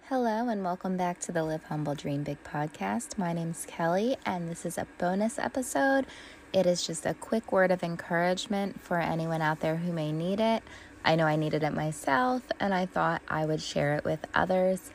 Hello and welcome back to the Live Humble Dream Big podcast. My name's Kelly and this is a bonus episode. It is just a quick word of encouragement for anyone out there who may need it. I know I needed it myself and I thought I would share it with others.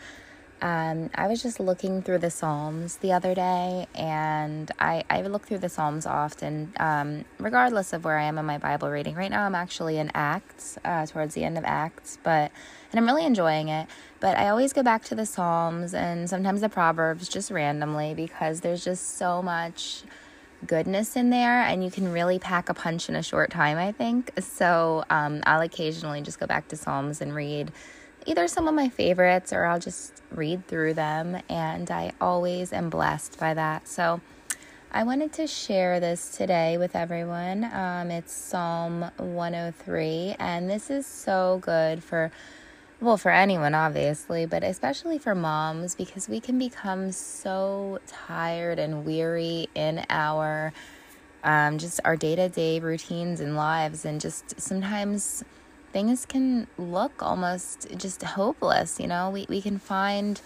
I was just looking through the Psalms the other day, and I look through the Psalms often, regardless of where I am in my Bible reading. Right now I'm actually in Acts, towards the end of Acts, and I'm really enjoying it. But I always go back to the Psalms and sometimes the Proverbs just randomly because there's just so much goodness in there and you can really pack a punch in a short time, I think. So I'll occasionally just go back to Psalms and read either some of my favorites or I'll just read through them, and I always am blessed by that. So I wanted to share this today with everyone. It's Psalm 103, and this is so good for anyone, obviously, but especially for moms, because we can become so tired and weary in our just our day-to-day routines and lives, and just sometimes things can look almost just hopeless. We can find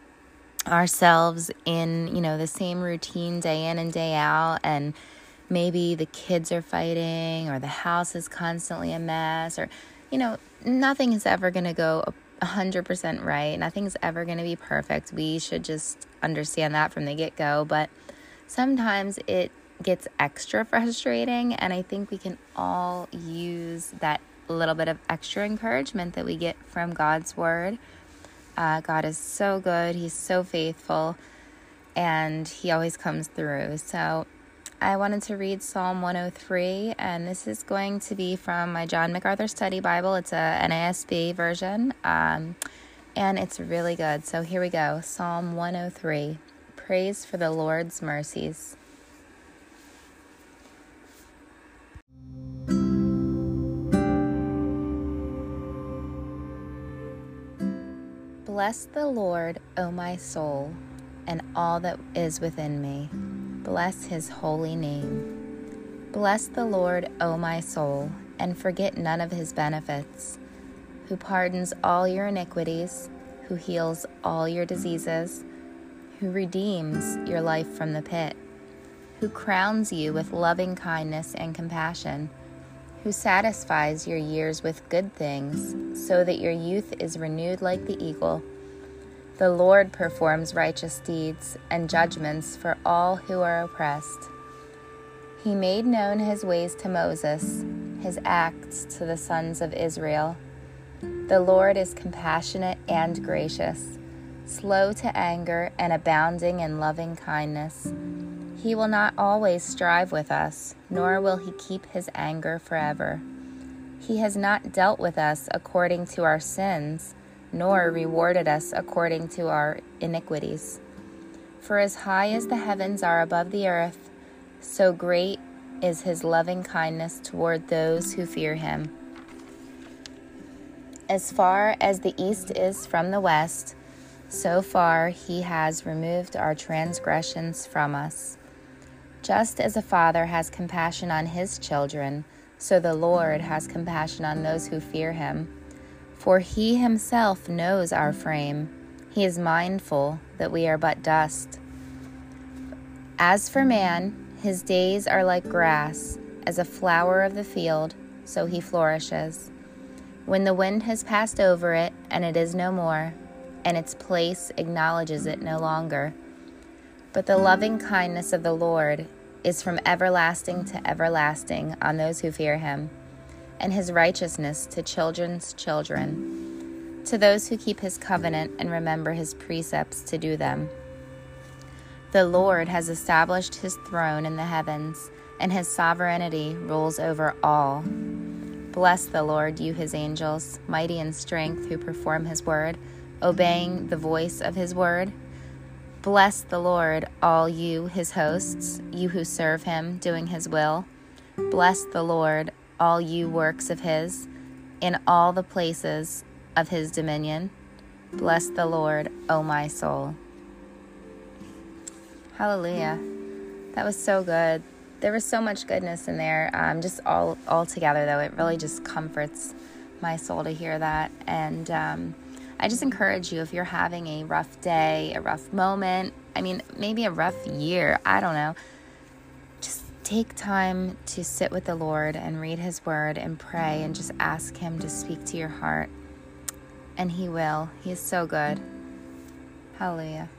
ourselves in, the same routine day in and day out, and maybe the kids are fighting or the house is constantly a mess, or, nothing is ever going to go 100% right. Nothing's ever going to be perfect. We should just understand that from the get-go, but sometimes it gets extra frustrating, and I think we can all use that little bit of extra encouragement that we get from God's word. God is so good. He's so faithful, and he always comes through. So I wanted to read Psalm 103, and this is going to be from my John MacArthur Study Bible. It's a NASB version, and it's really good. So here we go. Psalm 103, Praise for the Lord's Mercies. Bless the Lord, O my soul, and all that is within me. Bless his holy name. Bless the Lord, O my soul, and forget none of his benefits, who pardons all your iniquities, who heals all your diseases, who redeems your life from the pit, who crowns you with loving kindness and compassion, who satisfies your years with good things, so that your youth is renewed like the eagle. The Lord performs righteous deeds and judgments for all who are oppressed. He made known his ways to Moses, his acts to the sons of Israel. The Lord is compassionate and gracious, slow to anger and abounding in loving kindness. He will not always strive with us, nor will he keep his anger forever. He has not dealt with us according to our sins, nor rewarded us according to our iniquities. For as high as the heavens are above the earth, so great is his loving kindness toward those who fear him. As far as the east is from the west, so far he has removed our transgressions from us. Just as a father has compassion on his children, so the Lord has compassion on those who fear him. For he himself knows our frame. He is mindful that we are but dust. As for man, his days are like grass, as a flower of the field, so he flourishes. When the wind has passed over it, and it is no more, and its place acknowledges it no longer. But the loving kindness of the Lord is from everlasting to everlasting on those who fear him, and his righteousness to children's children, to those who keep his covenant and remember his precepts to do them. The Lord has established his throne in the heavens, and his sovereignty rules over all. Bless the Lord, you his angels, mighty in strength, who perform his word, obeying the voice of his word. Bless the Lord, all you his hosts, you who serve him, doing his will. Bless the Lord, all you works of his, in all the places of his dominion. Bless the Lord, O my soul. Hallelujah. That was so good. There was so much goodness in there. Just all together, though, it really just comforts my soul to hear that. And I just encourage you, if you're having a rough day, a rough moment, maybe a rough year, I don't know, just take time to sit with the Lord and read His Word and pray and just ask Him to speak to your heart. And He will. He is so good. Hallelujah.